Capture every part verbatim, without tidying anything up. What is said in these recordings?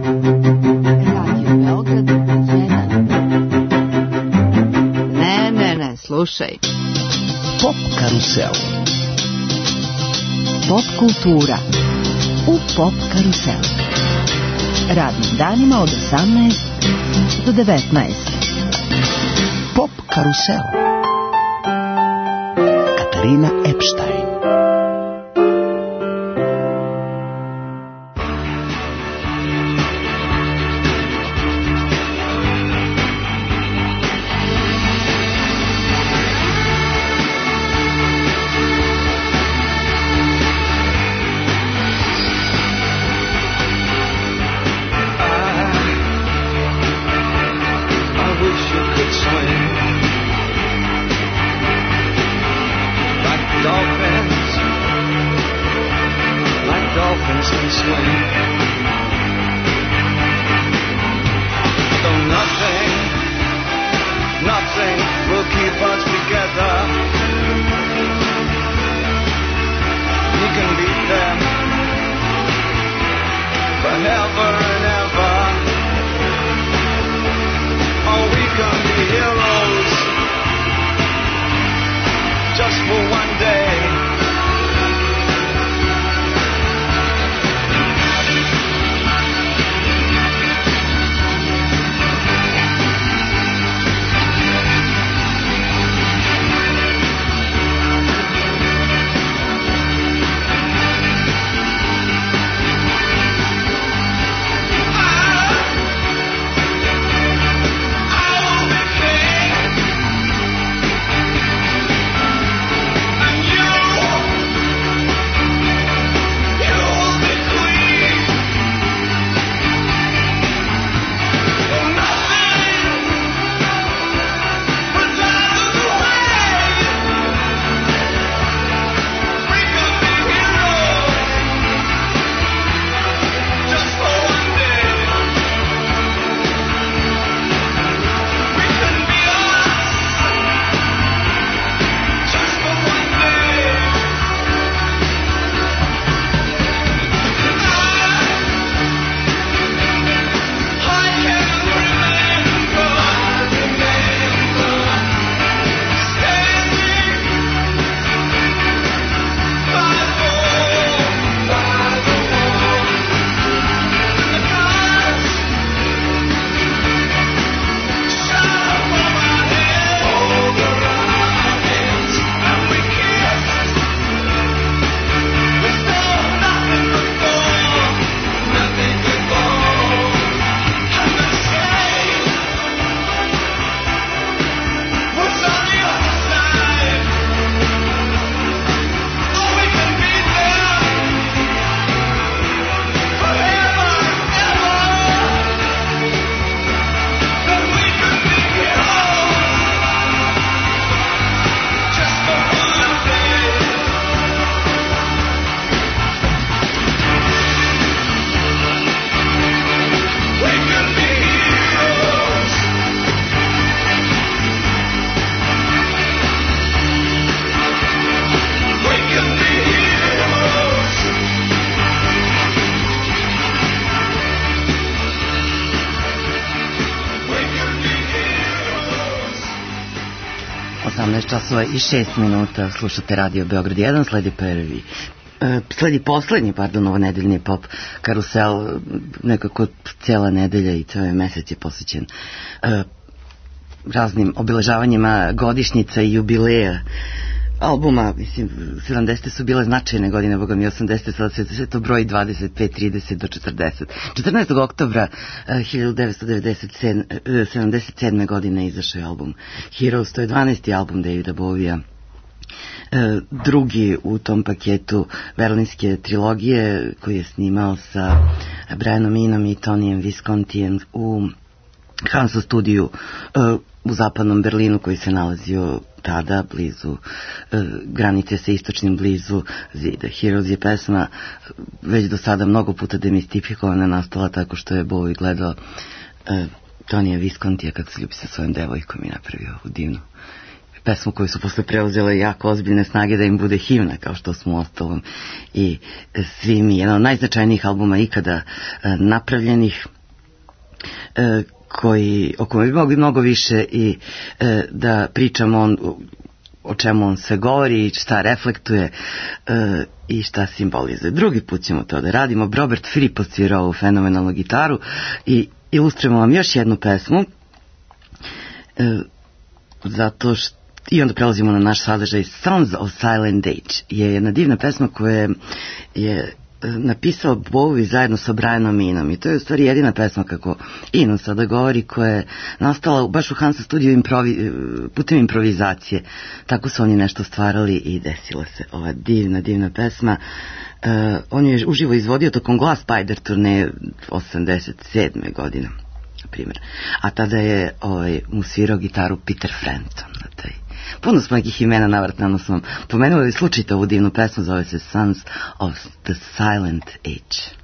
Slušaj. Pop karusel. Pop kultura u Pop karusel. Radnim danima od osamnaest do devetnaest. Pop karusel. Katarina Epstein. osamnaest časova i šest minuta, slušate Radio Beograd jedan, sledi prvi, e, sledi poslednji, pardon, ovo nedeljni pop karusel, nekako cijela nedelja i cijel mesec je posvećen e, raznim obeležavanjima godišnjica i jubileja albuma. Mislim, sedamdesete su bile značajne godine, boga mi osamdesete, sada se sve to broji dvadeset pet, trideset do četrdeset. četrnaestog oktobra hiljadu devetsto sedamdeset sedme. godine izašao je album Heroes, to je dvanaesti album Davida Bowija, drugi u tom paketu berlinske trilogije koji je snimao sa Brianom Inom i Tonyjem Viscontijem u Hansa studiju u zapadnom Berlinu, koji se nalazio tada blizu e, granice sa istočnim, blizu zida. Heroes je pesma već do sada mnogo puta demistifikovana, nastala tako što je Bowie gledao e, Tonija Viscontija kako se ljubi sa svojom devojkom i napravio ovu divnu pesmu koju su posle preuzele jako ozbiljne snage da im bude himna, kao što smo ostalom i svi mi. Jedan od najznačajnijih albuma ikada napravljenih, koji, o kome bi mogli mnogo više i da pričamo on, o čemu on sve govori i šta reflektuje i šta simbolizuje. Drugi put ćemo to da radimo. Robert Fripp odsvirao ovu fenomenalnu gitaru i ilustrujemo vam još jednu pesmu, zato što i onda prelazimo na naš sadržaj. Sounds of Silent Age je jedna divna pesma koja je napisao Bowie zajedno sa Brianom Inom i to je u stvari jedina pesma, kako Ino sada govori, koja je nastala baš u Hansa studiju improvi, putem improvizacije. Tako su oni nešto stvarali i desila se ova divna, divna pesma. Uh, on je uživo izvodio tokom Glass Spider turneje osamdeset sedme godine, na primjer. A tada je ovaj, mu svirao gitaru Peter Frampton. Na taj. Puno smo nekih imena navratno smo pomenuli, ali slučajte ovu divnu pesmu, zove se Sons of the Silent Age.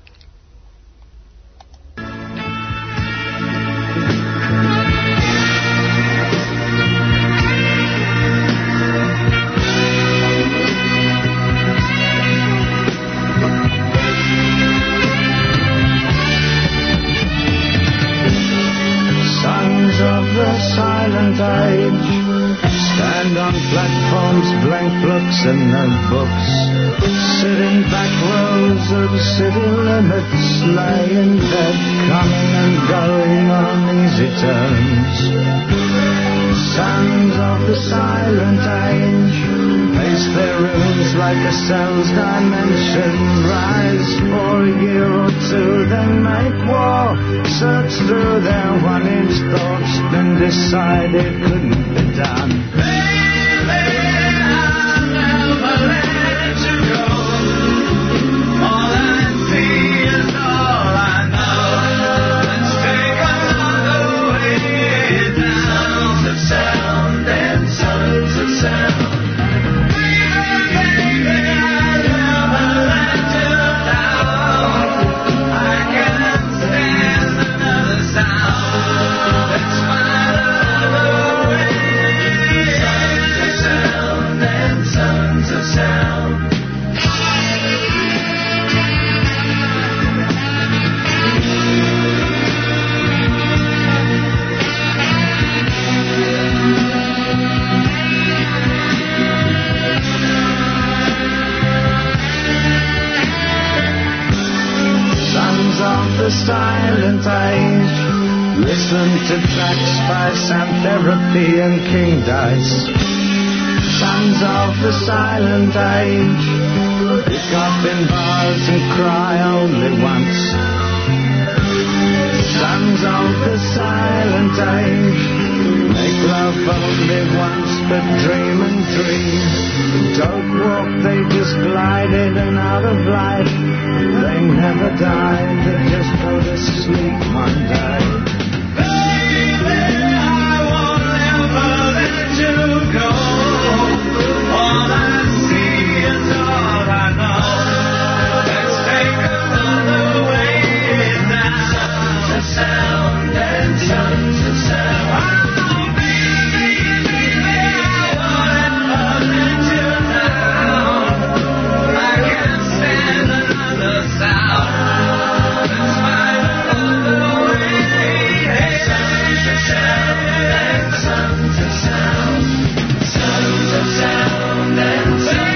Sons of the Silent Age stand on platforms, blank books and notebooks, sit in back rows of city limits, lying dead, coming and going on easy terms. Sons of the Silent Age pace their rooms like a cell's dimension, rise for a year or two, then make war, search through their one-inch thoughts, then decide it couldn't be done. Silent Age, listen to tracks by Sam Therapy and King Dice. Sons of the Silent Age, pick up in bars and cry only once. Sons of the Silent Age, make love only once but dream and dream. Don't walk, they just glided and out of life. They never died, they just go to sleep one day. Baby, I won't ever let you go. All I see is all I know. Let's take another way now. Sons of sound and sons of sound. Oh, baby, I won't ever let you down. I can't stand another sound. Let's find another way. Hey, sons of sound and sons of sound. Sons of sound and sons of sound.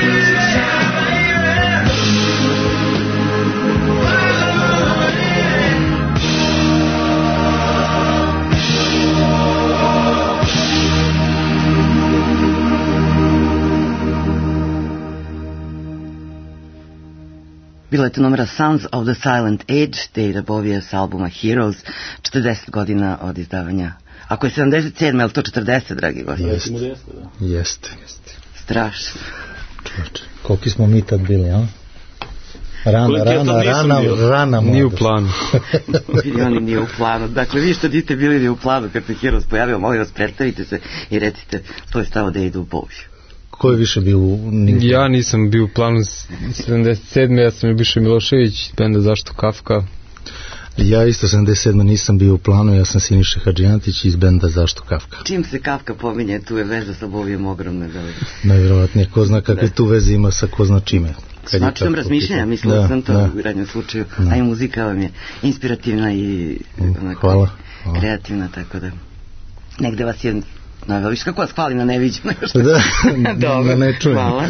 Bila je to numera Sons of the Silent Age, Davida Bovija s albuma Heroes, četrdeset godina od izdavanja. Ako je sedamdeset sedme, je li to četrdeset, dragi gosti? Jeste, jeste. Strašno. Koliki smo mi tad bili, a? Rana, rana, rana, rana. Nije u planu. I oni nije u planu. Dakle, vi što niste bili ni u planu kad se Heroes pojavio, molim vas, predstavite se i recite, to je stavo Davidu Boviju. Ko je više bio u New Ja nisam bio u planu sedamdeset sedme, ja sam je više Milošević, benda Zašto Kafka. Ja isto sedamdeset sedme nisam bio u planu, ja sam Siniša Hadžijantić iz benda Zašto Kafka. Čim se Kafka pominje, tu je veza sa Bovijom ogromna. Najvjerovatnije, ko zna kakve tu veze ima sa ko zna čime. Svačujem razmišljenja, mislila da, sam to da. U radnjem slučaju, da. A i muzika vam je inspirativna i onako, hvala, hvala. Kreativna, tako da negde vas je naveo, viš kako vas hvali na neviđeno. Da, dobro, ne čujem. Hvala.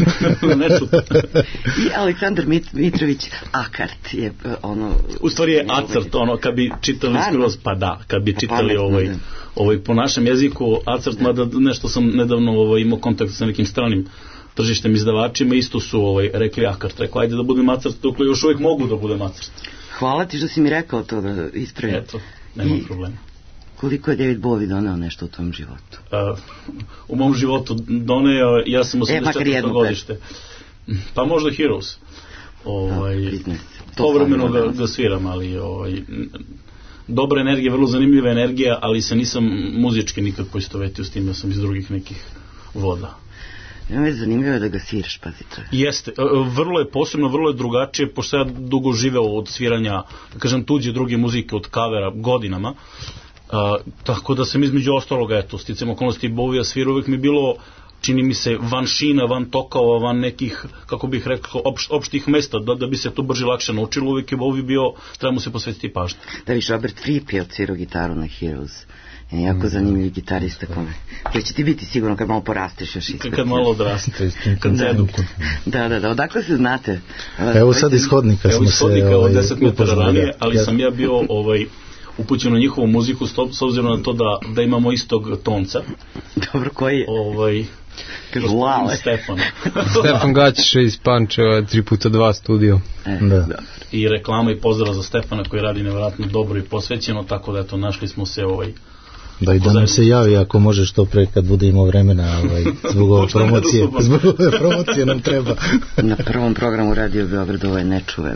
I Aleksandar Mit, Mitrović Akart je ono... U stvari je Acrt, ono, kad bi čitali skroz, pa da, kad bi čitali ovaj, ovaj, po našem jeziku Acrt, mada nešto sam nedavno ovaj, imao kontakt sa nekim stranim tržištem izdavačima, isto su ovaj, rekli Akart, rekao, ajde da budem Acrt, dok još uvijek mogu da budem Acrt. Hvala ti što si mi rekao to da ispravim. Eto, nema I... problema. Koliko je David Bowie doneo nešto u tom životu? Uh, u mom životu doneo, ja sam osamdeset četvrto E, godište. Pa možda Heroes. Ovaj, no, povremeno ga, ga sviram, ali ovaj, dobra energija, vrlo zanimljiva energija, ali se nisam muzički nikako istovetio s tim, ja sam iz drugih nekih voda. Nema je zanimljivo da ga sviraš, pazi to. Jeste, vrlo je posebno, vrlo je drugačije, pošto ja dugo živeo od sviranja, da kažem, tuđe druge muzike, od kavera godinama. Uh, tako da sam između ostaloga, eto, sticam okolnosti Bovija svira, uvijek mi bilo, čini mi se, van šina, van tokova, van nekih, kako bih rekao, opš, opštih mesta, da, da bi se to brže lakše naučilo, uvijek je Bovi bio, treba mu se posvetiti pažnju. Da viš, Robert Fripp je odsvirao gitaru na Heroes. Je jako zanimljiv gitarista kome. Koji će ti biti sigurno kad malo porasteš još ispred. Kad malo odraste. Kad da, da, da, da, odakle se znate? Evo sad iz hodnika smo se... Evo iz hodnika od deset metara ranije, ali sam ja bio ovaj, upućen na njihovu muziku s obzirom na to da, da imamo istog tonca. Dobro, koji je? Ovaj, Lale. Stefan. Stefan Gaćiša iz Pančeva, tri puta dva studio. E, da. I reklama i pozdrav za Stefana koji radi nevjerojatno dobro i posvećeno, tako da eto, našli smo se ovaj... Da i da nam se javi ako može što pre kad bude imao vremena, ovaj, zbog ove promocije. Zbog ove promocije nam treba. Na prvom programu Radio Beograd ovo je nečuveno.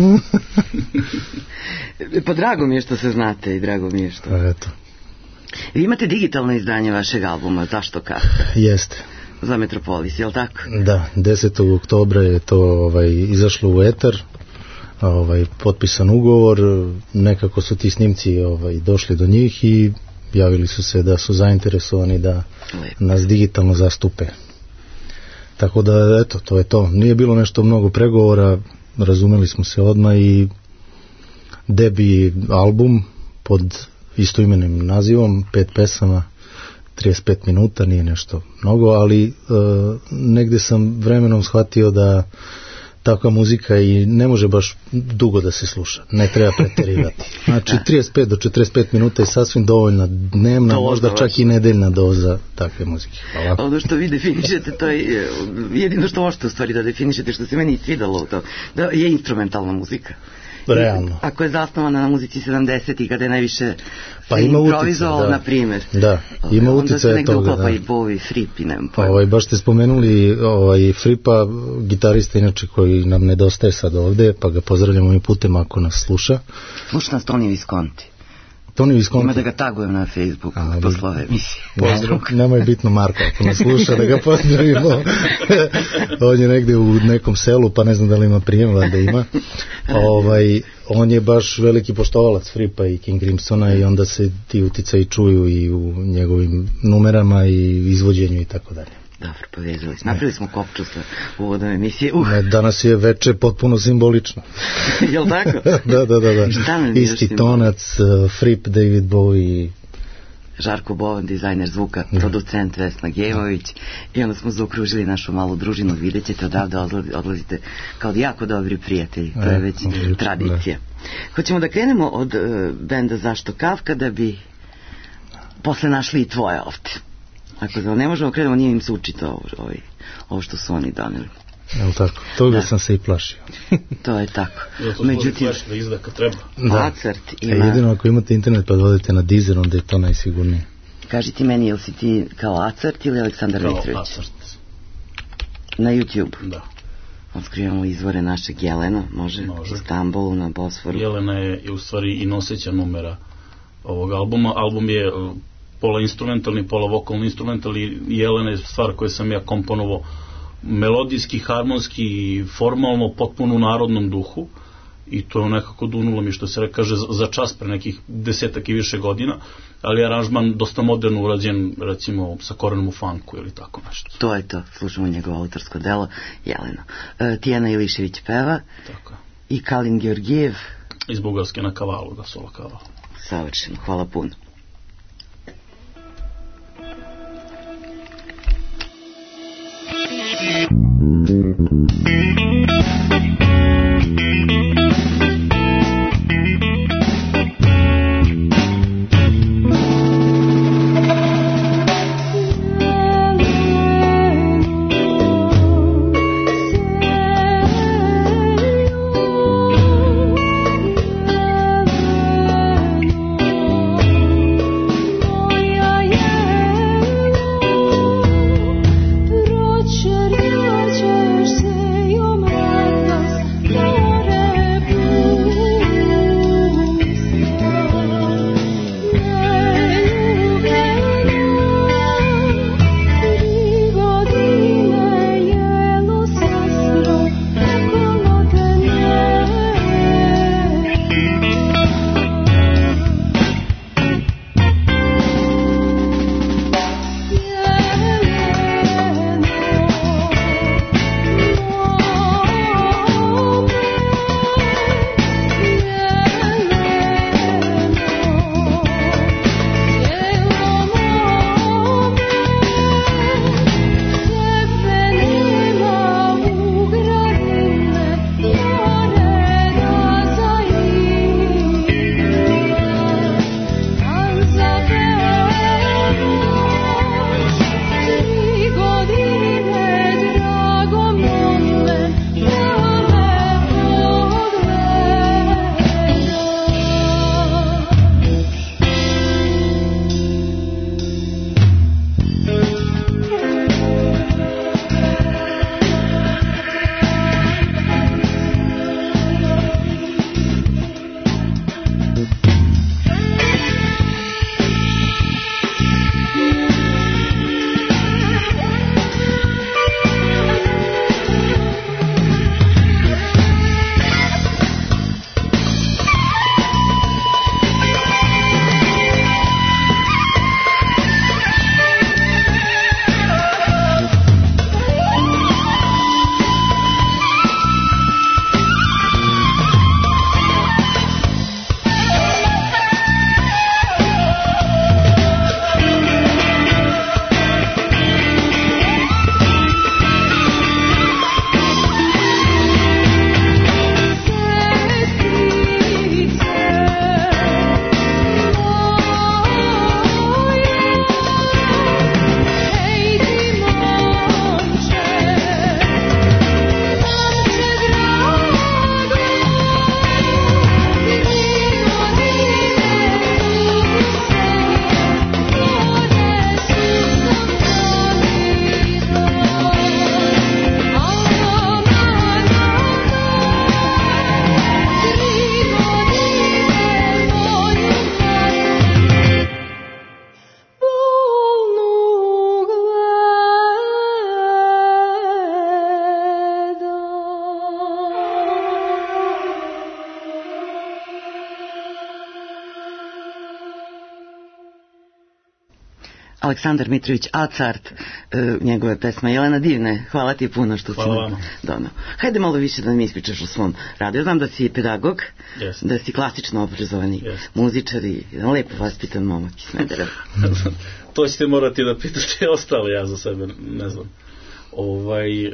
Pa drago mi je što se znate i drago mi je što... Pa eto. Vi imate digitalno izdanje vašeg albuma, Zašto Kafka? Jeste. Za Metropolis, je li tako? Da, desetog oktobra je to ovaj, izašlo u etar, ovaj, potpisan ugovor, nekako su ti snimci ovaj, došli do njih i javili su se da su zainteresovani da Lep. nas digitalno zastupe. Tako da, eto, to je to. Nije bilo nešto mnogo pregovora, razumeli smo se odmah i debi album pod istoimenim nazivom, pet pesama, trideset pet minuta, nije nešto mnogo, ali e, negde sam vremenom shvatio da takva muzika i ne može baš dugo da se sluša, ne treba preterivati. Znači trideset pet do četrdeset pet minuta je sasvim dovoljna dnevna, to možda čak vaš. i nedeljna doza takve muzike. Hvala. Ono što vi definišete, to je jedino što možete u stvari da definišete, što se meni svidalo to, da je instrumentalna muzika. Realno. Ako je zasnovana na muzici sedamdesetih kada je najviše pa ima improvizovao, da. na primjer. Da, ima uticaja toga. Onda se negde uklapa i Bowie, Fripp i nemam pojma. Ovaj, baš ste spomenuli ovaj, Frippa, gitarista inače koji nam nedostaje sad ovde, pa ga pozdravljamo i putem ako nas sluša. Sluša nas Toni Visconti. Toni Visconti. Ima da ga tagujem na Facebooku posle ove emisije. Pozdrav. Nema je bitno Marko, ako nas sluša da ga pozdravimo. On je negde u nekom selu, pa ne znam da li ima prijem, da ima. Ovaj, on je baš veliki poštovalac Frippa i King Crimsona i onda se ti uticaji čuju i u njegovim numerama i izvođenju i tako dalje. Dobro, povezali smo. Napravili smo kopču sa uvodom emisije. Uh. Ne, danas je veče potpuno simbolično. Jel' tako? da, da, da. da. Isti tonac, uh, Fripp, David Bowie. Žarko Bovan, dizajner zvuka, da. Producent Vesna Gemović. I onda smo zaokružili našu malu družinu. Vidjet ćete, odavde odlazite kao jako dobri prijatelji. To je već e, tradicija. Da. Hoćemo da krenemo od uh, benda Zašto Kafka da bi posle našli i tvoje ovde. Ako da ne možemo krenemo, nije im se učito ovo, ovo, ovo što su oni doneli. Evo tako, toga da. sam se i plašio. To je tako. Ja, to međutim, da izda kad treba. Da. Acrt ima... E, jedino ako imate internet pa odete na Deezer, onda je to najsigurnije. Kaži ti meni, jel si ti kao Acrt ili Aleksandar kao Mitrović? Kao Acrt. Na YouTube? Da. Odskrivamo izvore našeg Jelena, može? može. U Stambolu, na Bosforu. Jelena je u stvari i noseća numera ovog albuma. Album je pola instrumentalni, pola vokalni instrumentalni. Jelena je stvar koju sam ja komponovao melodijski, harmonski, formalno, potpuno u narodnom duhu. i to je nekako dunulo mi, što se kaže, za čas pre nekih desetak i više godina, ali je aranžman dosta moderno urađen, recimo sa korenom u funku ili tako nešto. To je to, slušamo njegovo autorsko delo, Jeleno. E, Tijana Ilišević peva. Tako je. I Kalin Georgijev. Iz Bugarske na kavalu, da, solo kaval. Savršeno, hvala puno. Aleksandar Mitrović Acart, e, njegove pesma Jelena, divne, hvala ti puno što si nam donao. Hajde malo više da mi ispričaš o svom radu. Ja znam da si pedagog, yes. da si klasično obrazovani yes. muzičar i lepo vaspitan momak iz Smedereva. To ćete morati da pitate ostali, ja za sebe ne znam. Ovaj, e,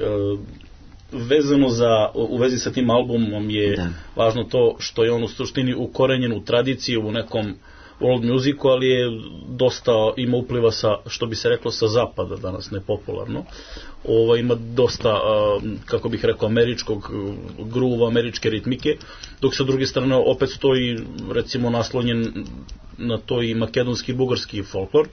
vezano za, u vezi sa tim albumom je da. važno to što je on u suštini ukorenjen u tradiciju, u nekom world musicu, ali je dosta, ima upliva sa, što bi se reklo, sa zapada, danas nepopularno. Ovo ima dosta, kako bih rekao, američkog gruva, američke ritmike, dok sa druge strane opet stoji, recimo, naslonjen na to i makedonski i bugarski folklor,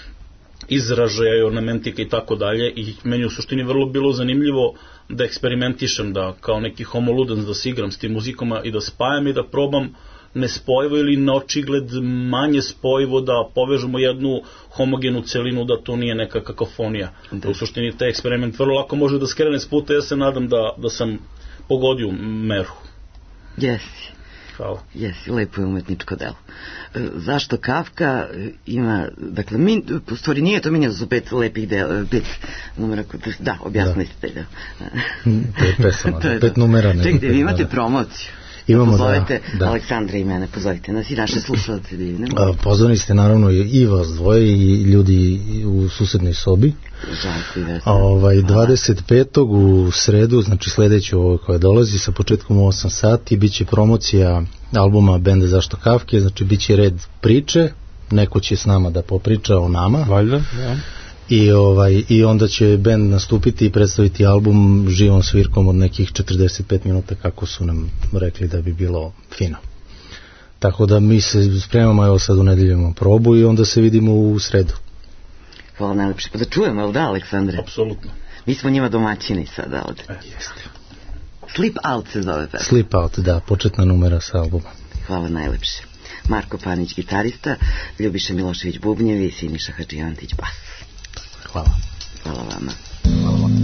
izražaja i ornamentika i tako dalje, i meni u suštini vrlo bilo zanimljivo da eksperimentišem, da kao neki homo ludens da se igram s tim muzikama i da spajam i da probam nespojivo ili na očigled manje spojivo da povežemo jednu homogenu celinu, da to nije neka kakofonija. Da. U suštini taj eksperiment vrlo lako može da skrene s puta, ja se nadam da, da sam pogodio meru. Jesi. Hvala. Jesi, lepo je umetničko delo. E, zašto Kafka ima, dakle, min, u stvari nije to minja da su pet lepih dela, pet numera, da, objasnili ste taj deo. Pet pesama, da, pet numera. Ne, čekajte, vi imate da. promociju. Imamo, pozovete da, da. Aleksandra i mene, pozovite nas i naše slušalce divne. Pozvani ste naravno i vas dvoje i ljudi u susednoj sobi. Žarko i Vesna. Ovaj, dvadeset petog u sredu, znači sledeću ovo koja dolazi sa početkom u osam sati, bit će promocija albuma Benda Zašto Kafke, znači bit će red priče, neko će s nama da popriča o nama. Valjda, ja. I, ovaj, i onda će bend nastupiti i predstaviti album živom svirkom od nekih četrdeset pet minuta, kako su nam rekli da bi bilo fino. Tako da mi se spremamo, evo sad u nedelju imamo probu i onda se vidimo u sredu. Hvala najlepše. Pa da čujemo, je li da, Aleksandre? Apsolutno. Mi smo njima domaćini sada ovde. E, jeste. Sleep Out se zove pesma. Sleep Out, da, početna numera sa albuma. Hvala najlepše. Marko Panić, gitarista, Ljubiša Milošević, bubnjevi i Siniša Hadžijantić, bas. Hvala. Hvala vama. Hvala vama.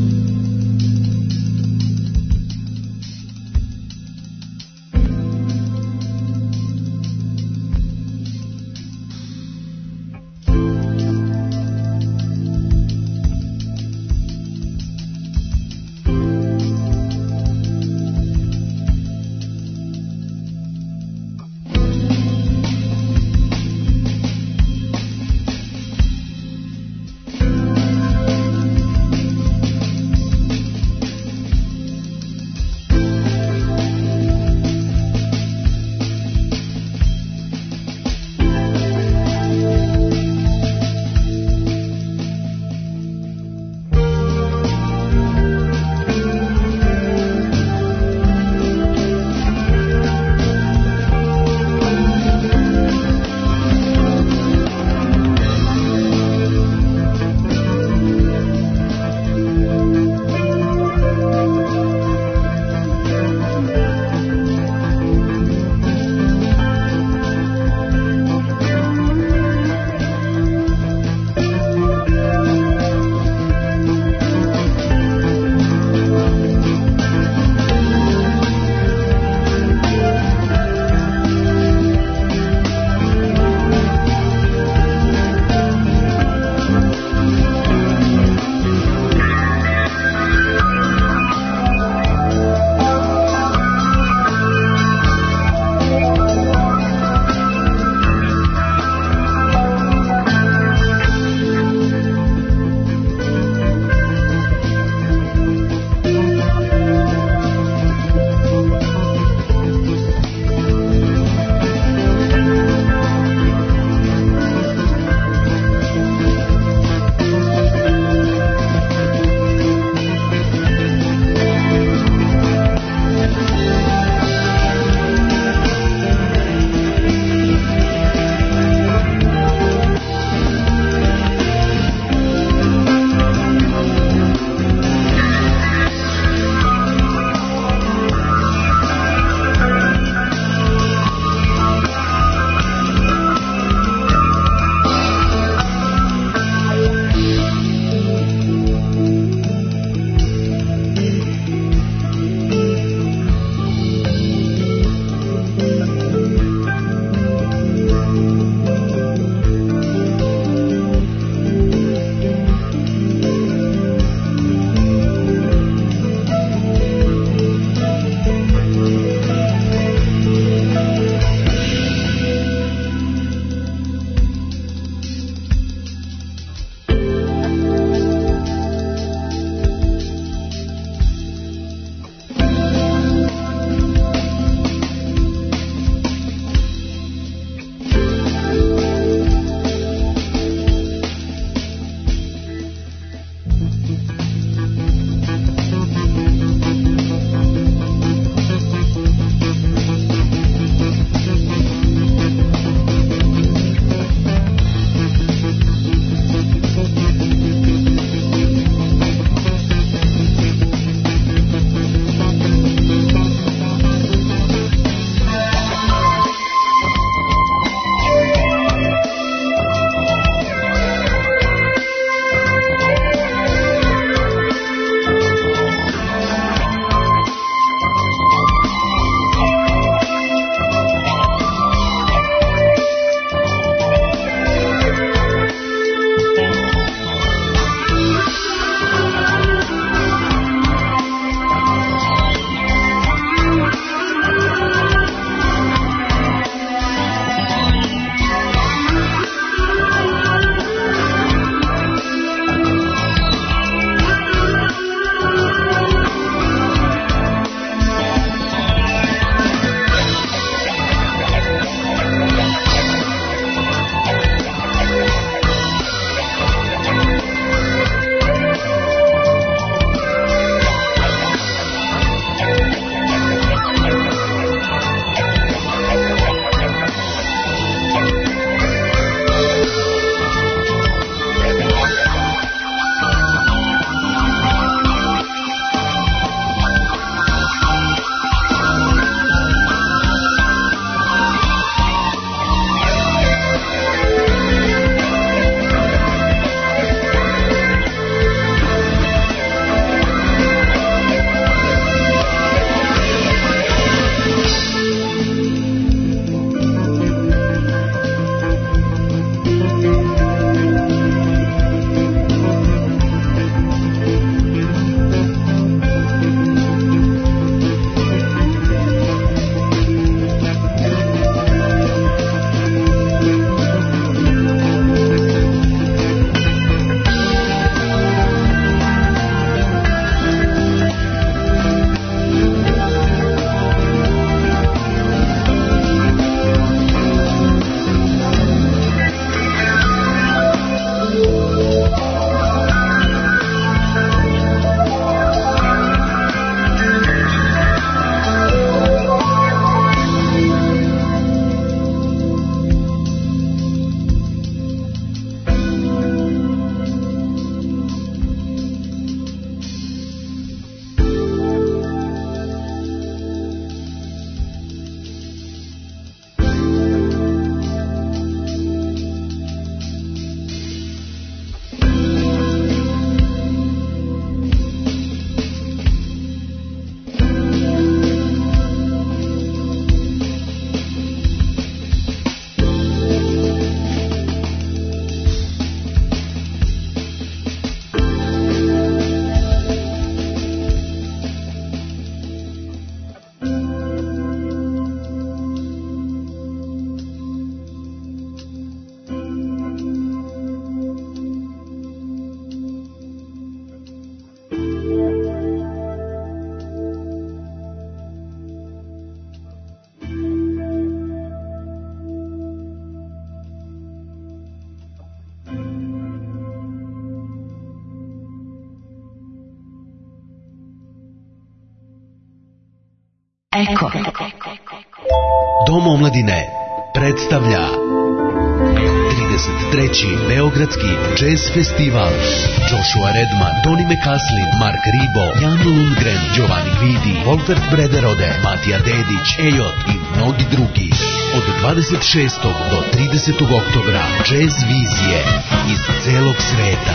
Eko. Dom omladine predstavlja trideset treći Beogradski jazz festival. Joshua Redman, Tony McCaslin, Mark Ribot, Jan Lundgren, Giovanni Guidi, Wolfert Brederode, Matija Dedić, Ejot i mnogi drugi. Od dvadeset šestog do tridesetog oktobra jazz vizije iz celog sveta.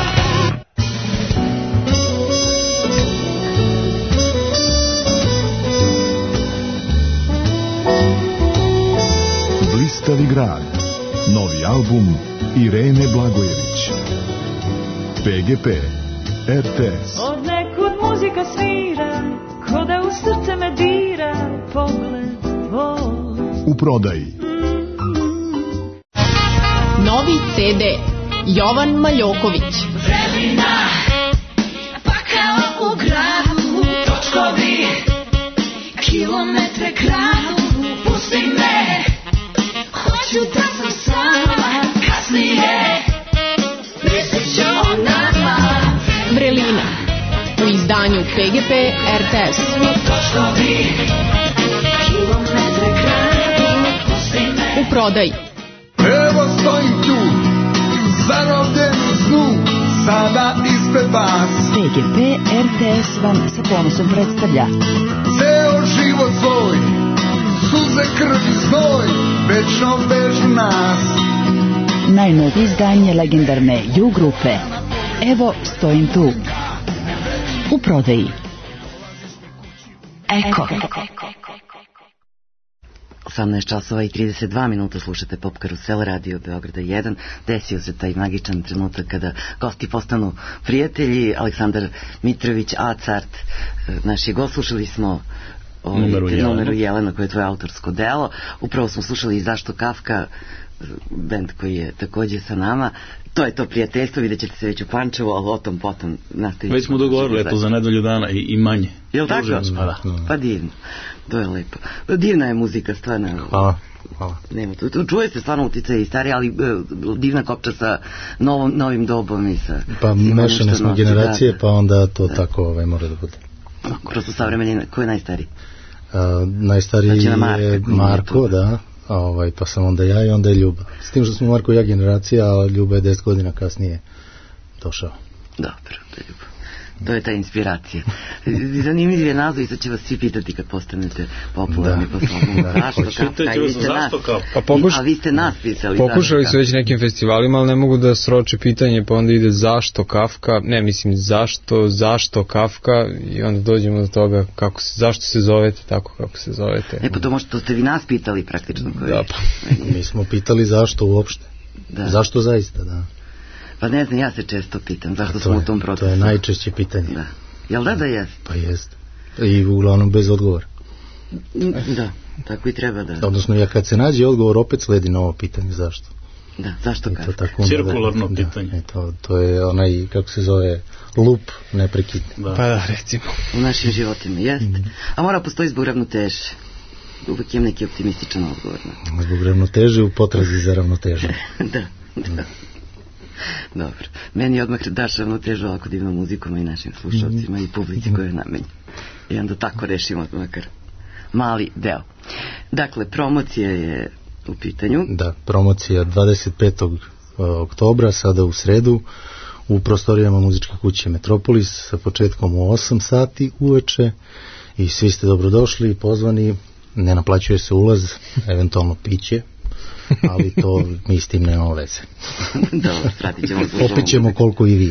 Blistavi grad. Novi album Irene Blagojević. P G P R T S. Od nekud muzika svira, ko da u srce me dira pogled tvoj. U prodaji. Novi ce de Jovan Maljoković. Vremena, pa kao u gradu, točkovi, kilometre kradu, pusti me, hoću da sam sama, kasnije, mislit ću o nama. Vrelina u izdanju P G P R T S. Točkovi, kilometre kradu, pusti me. U prodaji. Evo stojim tu, zarobljen u snu, sada ispred vas. P G P R T S vam sa ponosom predstavlja Ceo život svoj, suze, krv i znoj, večno vežu nas. najnovije izdanje legendarne U grupe Evo stojim tu. U prodaji. Eko. osamnaest časova i trideset dva minuta slušate Pop Karusel, radio Beograda jedan. Desio se taj magičan trenutak kada gosti postanu prijatelji. Aleksandar Mitrović, A-Cart, naš je gost. Slušali smo ovaj, Numeru Jelena. numeru Jelena, koje je tvoje autorsko delo. Upravo smo slušali i Zašto Kafka, bend koji je takođe sa nama. To je to prijateljstvo, vidjet ćete se već u Pančevu, ali o tom potom nastaviti. Već smo dogovorili, eto, za nedelju dana i, i manje. Jel' tako? Pa da. Pa divno. To je lepo. Divna je muzika, stvarno. Hvala. Hvala. Nema, tu, tu čuje se stvarno utjecaj i stari, ali e, divna kopča sa novom, novim dobom i sa... Pa svima mešane nešto smo nosi, generacije, da. pa onda to da. Tako ovaj, mora da bude. Kroz su savremeni, ko je najstariji? Uh, najstariji Znači na Marka, je koji je Marko, tu. da, a ovaj, pa sam onda ja i onda je Ljuba. S tim što smo Marko i ja generacija, a Ljuba je deset godina kasnije došao. Dobro, to je ljubav. To je ta inspiracija. Zanimljiv je naziv i sad će vas svi pitati kad postanete popularni po slovu. Zašto Kafka? A vi ste nas, Pa pokuš... a vi ste nas pisali. Pokušali Zašto su već nekim festivalima, ali ne mogu da sroče pitanje, pa onda ide zašto Kafka, ne mislim zašto, zašto Kafka i onda dođemo do toga kako se, zašto se zovete tako kako se zovete. E pa to možda to ste vi nas pitali praktično. Koji... Da, pa. Mi smo pitali zašto uopšte. Da. Zašto zaista, da. Pa ne znam, ja se često pitam zašto To smo je, u tom procesu. to je najčešće pitanje. Da. Jel da da jest? Pa jest. I uglavnom bez odgovora. Da, tako i treba da... Odnosno, ja kad se nađe odgovor, opet sledi novo pitanje zašto. Da, zašto I to Kafka? tako onda- Cirkularno da, pitanje. e, to, to je onaj, kako se zove, lup neprekidni. Da. Pa da, recimo. U našim životima, jest. A mora postoji zbog ravnoteže. Uvijek imam neki optimističan odgovor. Na. Zbog ravnoteže u potrazi za ravnotežom. Da, da. Dobro. Meni odmah daš ravnotežu ovako divnom muzikom i našim slušalcima i publici koje je namenje. I onda tako rešimo makar mali deo. Dakle, promocija je u pitanju. Da, promocija dvadeset petog oktobra, sada u sredu, u prostorijama muzičke kuće Metropolis sa početkom u osam sati uveče i svi ste dobrodošli i pozvani. Ne naplaćuje se ulaz, eventualno piće, ali to mi s tim nemamo veze. Dobro, pratit ćemo slušamo. Popit ćemo koliko i vi.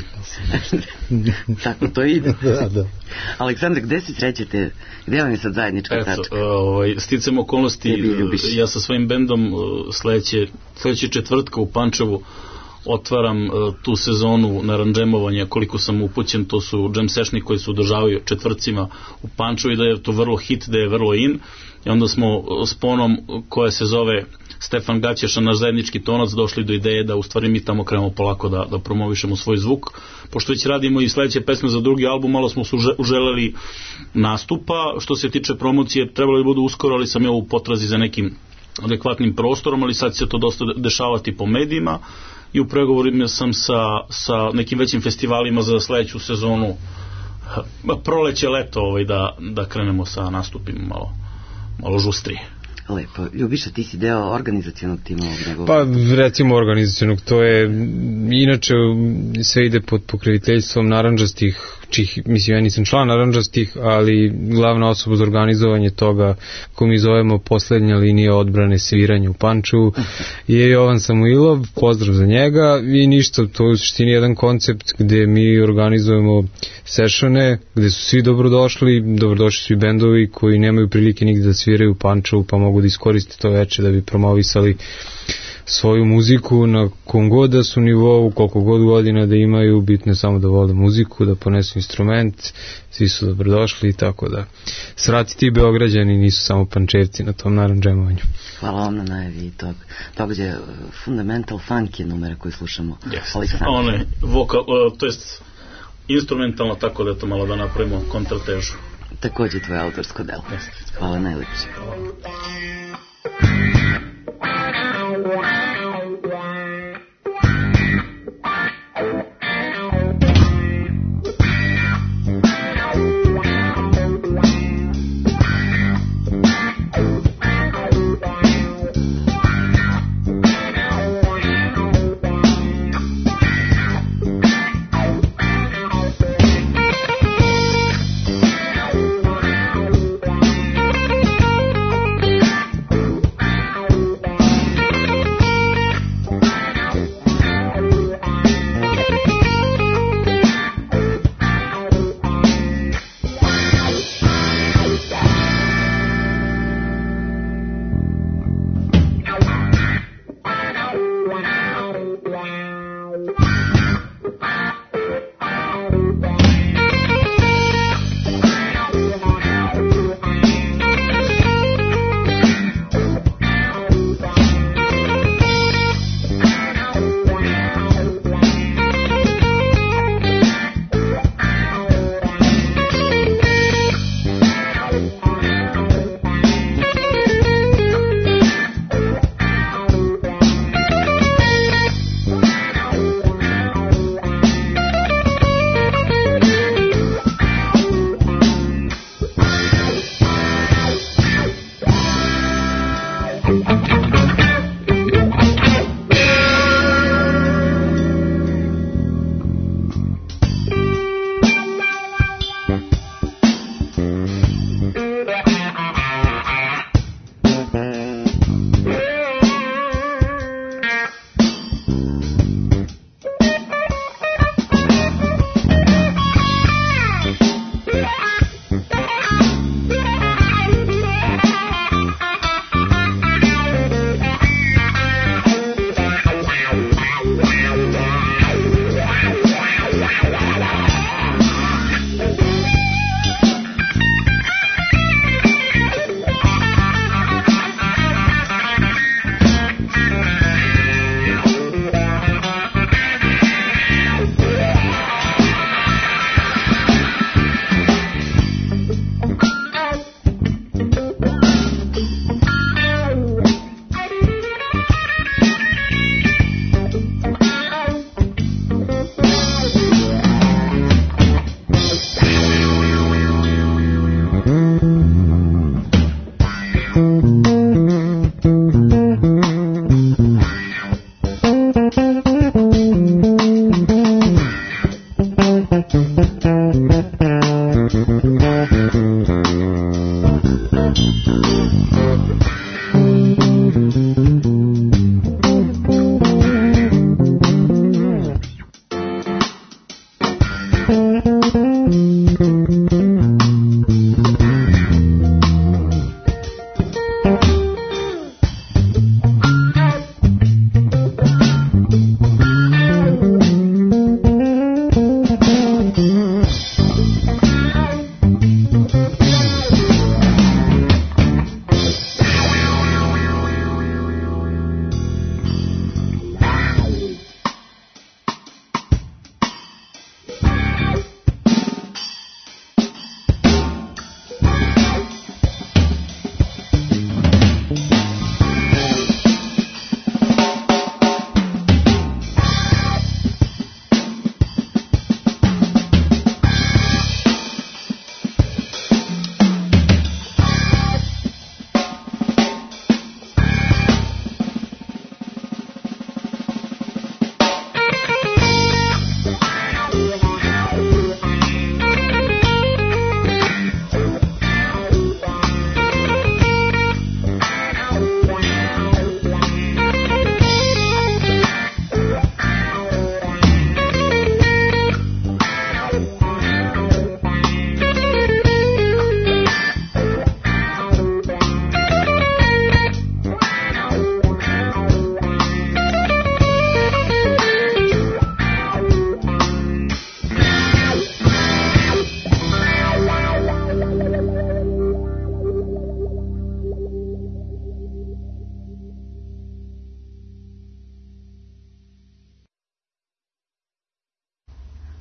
Tako to ide. Da, da. Aleksandre, gde se srećete? Gde vam je sad zajednička Eto, tačka? ovaj, sticam okolnosti, Tebi ljubiš. ja sa svojim bendom uh, sledeće, sledeće četvrtka u Pančevu otvaram uh, tu sezonu naranđemovanja, koliko sam upućen, to su jam sessioni koji se održavaju četvrtcima u Pančevu i da je to vrlo hit, da je vrlo in. I onda smo uh, s ponom koja se zove Stefan Gaćeša, naš zajednički tonac, došli do ideje da u stvari mi tamo krenemo polako da, da promovišemo svoj zvuk. Pošto već radimo i sledeće pesme za drugi album, malo smo se uželeli nastupa. Što se tiče promocije, trebalo bi budu uskoro, ali sam ja u potrazi za nekim adekvatnim prostorom, ali sad se to dosta dešavati po medijima i u pregovorima sam sa, sa nekim većim festivalima za sledeću sezonu, proleće, leto, ovaj, da, da krenemo sa nastupima malo malo žustrije. Lepo. Ljubiša, ti si deo organizacionog tima ovog njegovog? Pa recimo organizacionog, to je inače sve ide pod pokroviteljstvom Narandžastih, čih, mislim ja nisam član Narandžastih, ali glavna osoba za organizovanje toga, ko mi zovemo poslednja linija odbrane sviranja u Pančevu, je Jovan Samuilov, pozdrav za njega, i ništa, to je u suštini jedan koncept gde mi organizujemo sešone, gde su svi dobrodošli, dobrodošli su i bendovi koji nemaju prilike nigde da sviraju u Pančevu, pa mogu da iskoriste to veče da bi promovisali svoju muziku na kom god da su nivou, koliko god godina da imaju, bitno je samo da vole muziku, da ponesu instrument, svi su dobrodošli i tako da. Srati ti Beograđani nisu samo Pančevci na tom naranđemovanju. Hvala vam na najavi tog događaja. Fundamental Funk je numera koju slušamo. Yes. Ono je vokal, to jest instrumentalno, tako da to malo da napravimo kontratežu. Takođe tvoje autorsko delo. Yes. Hvala najlepše.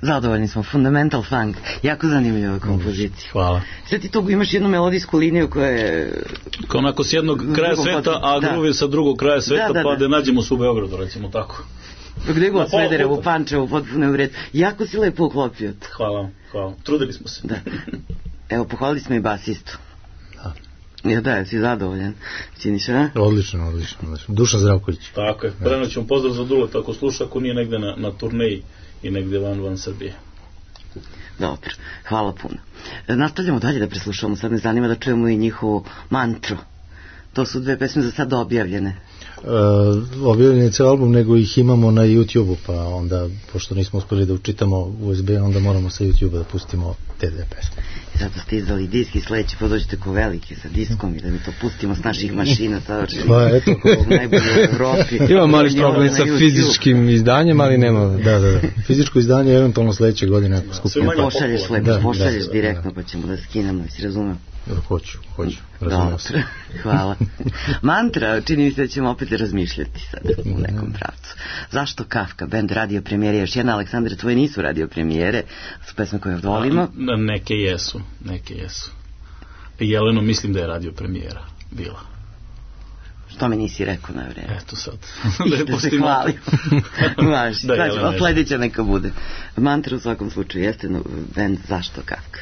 Zadovoljni smo, Fundamental Funk, jako zanimljiva kompozicija. Hvala. Sve ti tu imaš jednu melodijsku liniju koja je... Kao onako s jednog kraja sveta, a da. Groove sa drugog kraja sveta, da, da, pa da. da nađemo se u Beogradu, recimo tako. Gde god, Smederevu, Pančevu, potpuno u redu. Jako si lepo uklopio. Hvala, hvala. Trudili smo se. Da. Evo, pohvalili smo i basistu. Da. Ja da, si zadovoljan. Činiš, a? Odlično, odlično, odlično. Dušan Zdravković. Tako je. Prenoćemo pozdrav za Duleta ako sluša, ako nije negde na, na turneji i negde van, van Srbije. Dobro, hvala puno. E, nastavljamo dalje da preslušamo, sad me zanima da čujemo i njihovu mantru. To su dve pesme za sad objavljene. Uh, objavljen je ceo album, nego ih imamo na YouTube-u, pa onda, pošto nismo uspeli da učitamo U S B, onda moramo sa YouTube-a da pustimo te dve pesme. I zato ste izdali disk i sledeći pa dođete ko veliki sa diskom i da mi to pustimo s naših mašina savršenih. Pa eto, ko... najbolje u Evropi. Ima mali problem sa fizičkim izdanjem, ali nema. Da, da, da. Fizičko izdanje eventualno sledeće godine ako skupimo. Pošalješ lepo, da, pošalješ da, direktno da. Pa ćemo da skinemo, si razumem. Hoću, hoću, razumijem se. Hvala. Mantra, čini mi se da ćemo opet razmišljati sad u nekom pravcu. Zašto Kafka, band radio premijere, još jedna, Aleksandre, tvoje nisu radio premijere, su pesme koje volimo? A, neke jesu, neke jesu. Jeleno mislim da je radio premijera bila. Što mi nisi rekao na vreme? Eto sad. da se hvalim. Važi, da, znači, sledeća neka bude. Mantra u svakom slučaju jeste band Zašto Kafka.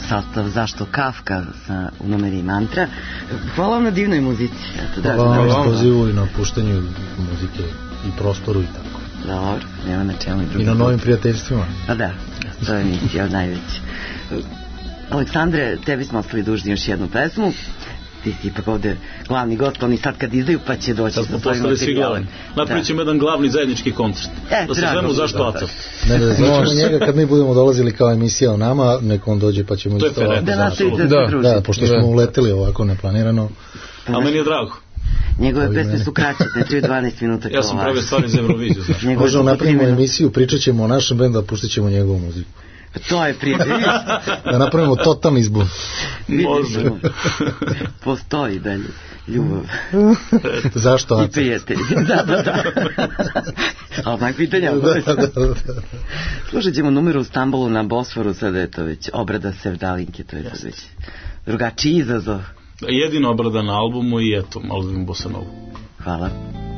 sastav Zašto Kafka sa u numeri Mantra. Hvala vam na divnoj muzici. Eto, hvala vam na pozivu i na puštenju muzike i prostoru i tako. Dobro, nema na čemu i drugi. I na novim prijateljstvima. Pa da, to je emisija od najveći. Aleksandre, tebi smo ostali dužni još jednu pesmu. Ti si ipak ovde glavni gost, oni sad kad izdaju pa će doći sa svojim materijalom. Napravit ćemo jedan glavni zajednički koncert. E, da se zvemo Zašto Acrt. Ne, ne, znači njega kad mi budemo dolazili kao emisija o nama, nek on dođe pa ćemo isto ovako da nastavite da, se družiti. Da, pošto smo uleteli ovako neplanirano. A meni je drago. Njegove pesme su kraće, ne traju dvanaest minuta. Ja sam pravio stvari za Euroviziju. Možemo napravimo emisiju, pričat ćemo o našem bendu, a pustit ćemo njegovu muziku. To je prijatelj. Da napravimo totalni izbun. Može. Postoji dalje ljubav. Zašto Acrt? I prijatelj. Da, da, da. A onak pitanja. Da, da, da. Slušat ćemo numeru u Stambolu na Bosforu, sada je to već obrada Sevdalinke, to je sad već drugačiji izazov. Jedina obrada na albumu i eto, malo da im bossa novu. Hvala.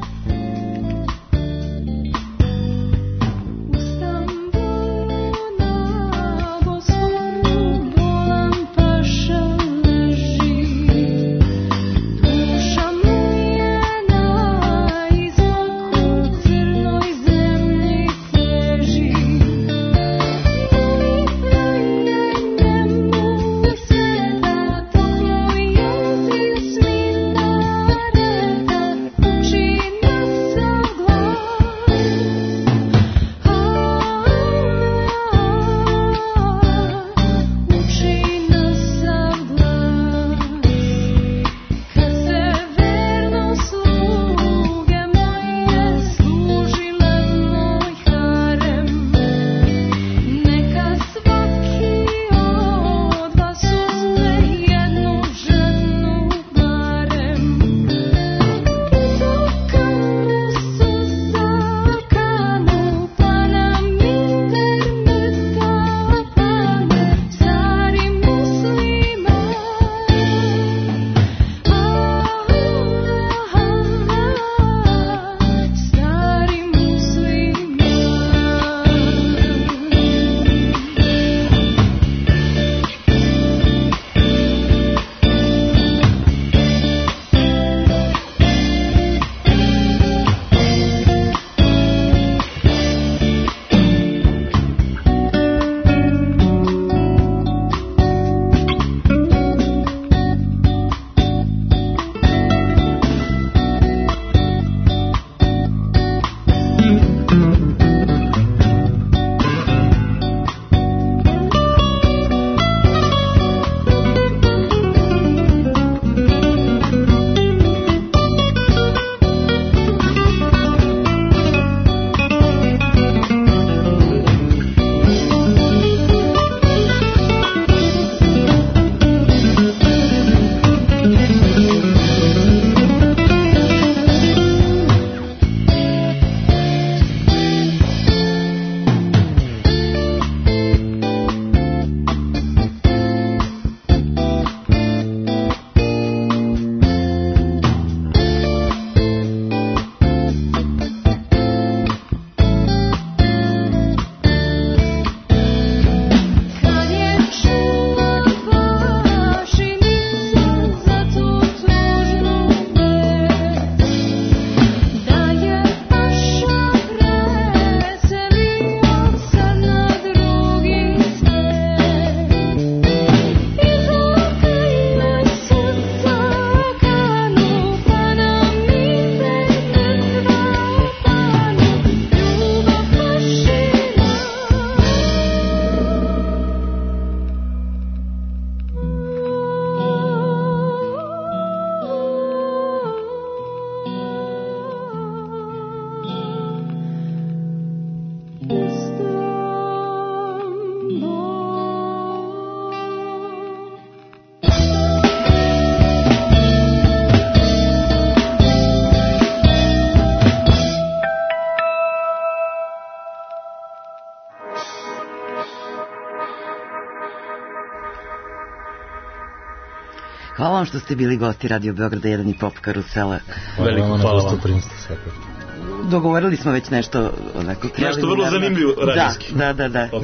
Hvala vam što ste bili gosti Radio Beograda jedan i Pop Karusela. Veliko hvala vam. Dogovorili smo već nešto onako. Nešto vrlo zanimljivo radijski. Da, da, da. Odlično.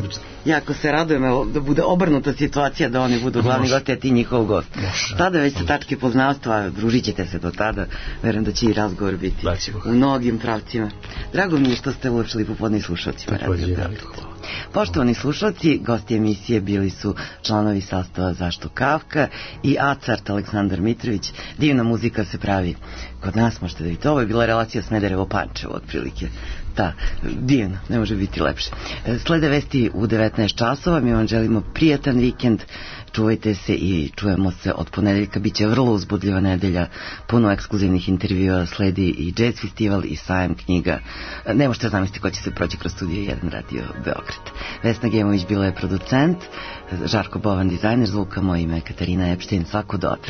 jako se radujem evo, da bude obrnuta situacija, da oni budu glavni gosti, a ti njihov gost. Tada već sa tačke poznavstva, družit ćete se do tada, verujem da će i razgovor biti u mnogim pravcima. Drago mi je što ste uočili popodne slušalcima Radio Beograd. Poštovani slušalci, gosti emisije bili su članovi sastava Zašto Kafka i Acart Aleksandar Mitrović. Divna muzika se pravi kod nas, možete da vidite. Ovo je bila relacija Smederevo-Pančevo, otprilike. Da, divno, ne može biti lepše. Slede vesti u devetnaest časova, mi vam želimo prijatan vikend, čuvajte se i čujemo se od ponedeljka, bit će vrlo uzbudljiva nedelja, puno ekskluzivnih intervjua, sledi i jazz festival i sajem knjiga. Ne možete zamisliti ko će se proći kroz studio jedan Radio Beograd. Vesna Gemović bila je producent, Žarko Bovan dizajner zvuka, moje ime je Katarina Epštein, svako dobro.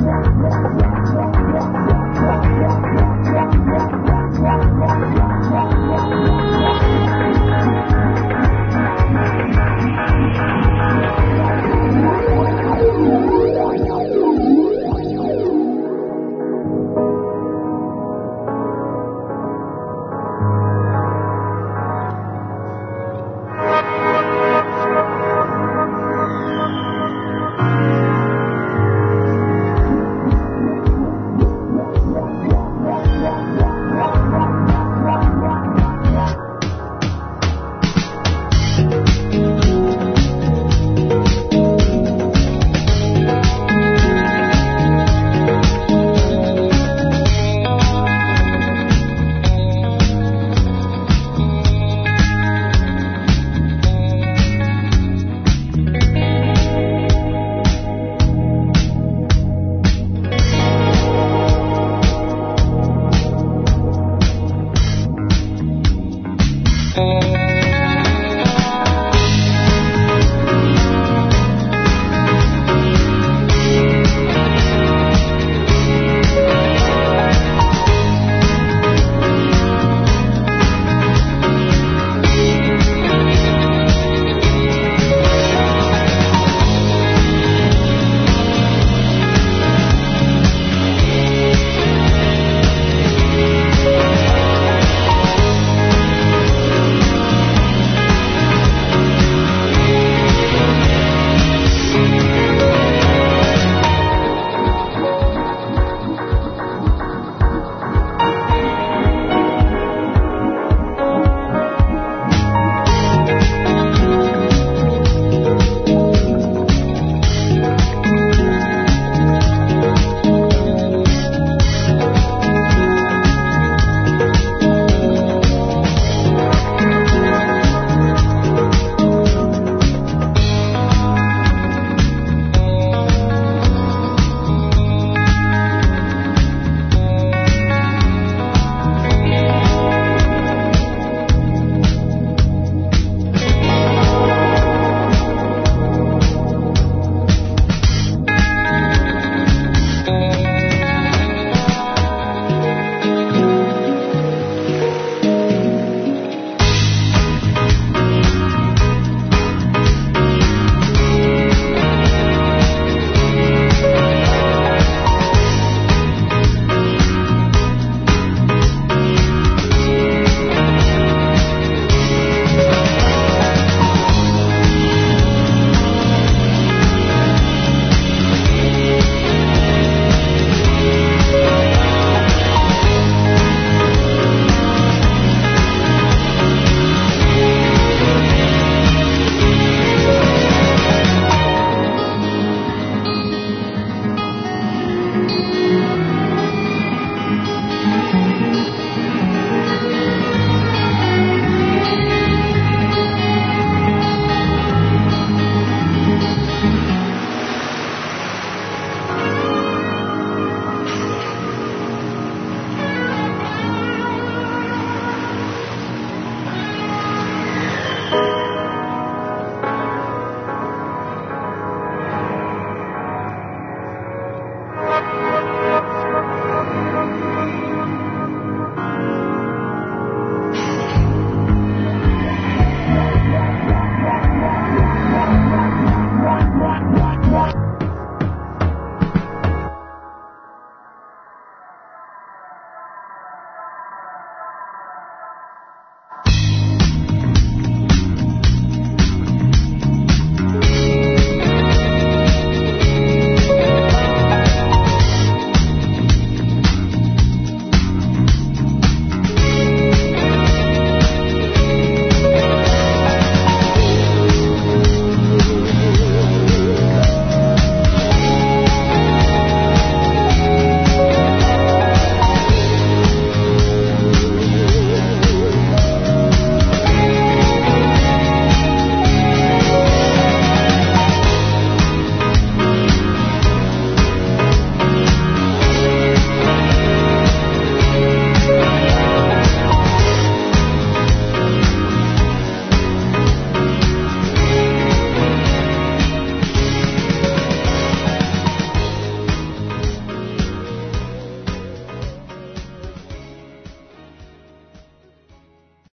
Yeah.